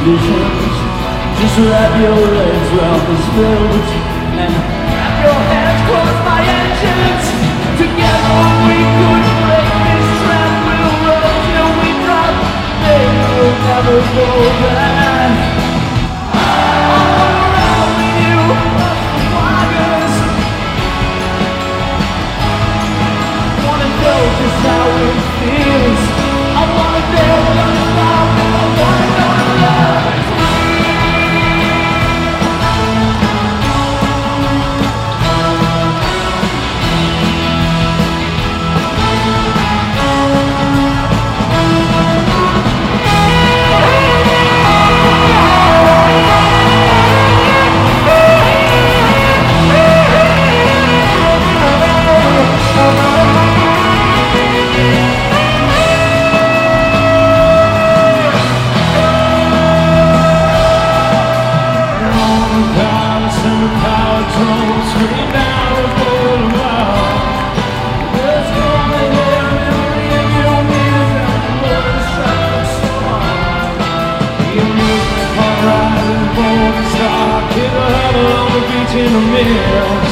visions. Just wrap your legs round this build and wrap your hands close my engines. Together we could break this trap. We'll run till we drop. Baby, we'll never go back. All around with you, flyers. Wanna know just how it feels. I wanna know what it's about. I wanna know what love is. In the middle